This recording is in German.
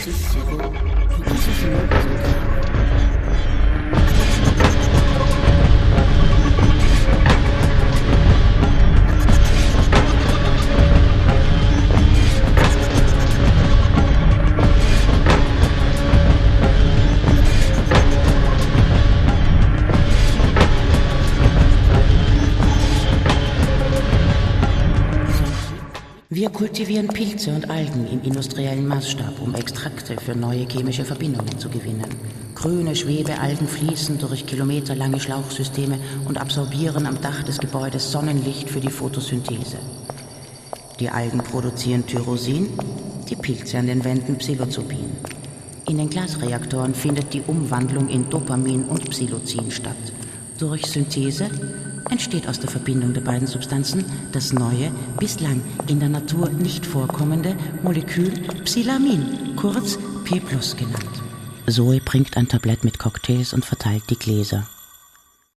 Wir kultivieren Pilze und Algen im industriellen Maßstab, um Extrakte für neue chemische Verbindungen zu gewinnen. Grüne Schwebealgen fließen durch kilometerlange Schlauchsysteme und absorbieren am Dach des Gebäudes Sonnenlicht für die Photosynthese. Die Algen produzieren Tyrosin, die Pilze an den Wänden Psilocybin. In den Glasreaktoren findet die Umwandlung in Dopamin und Psilocin statt. Durch Synthese entsteht aus der Verbindung der beiden Substanzen das neue, bislang in der Natur nicht vorkommende Molekül Psilamin, kurz P+ genannt. Zoe bringt ein Tablett mit Cocktails und verteilt die Gläser.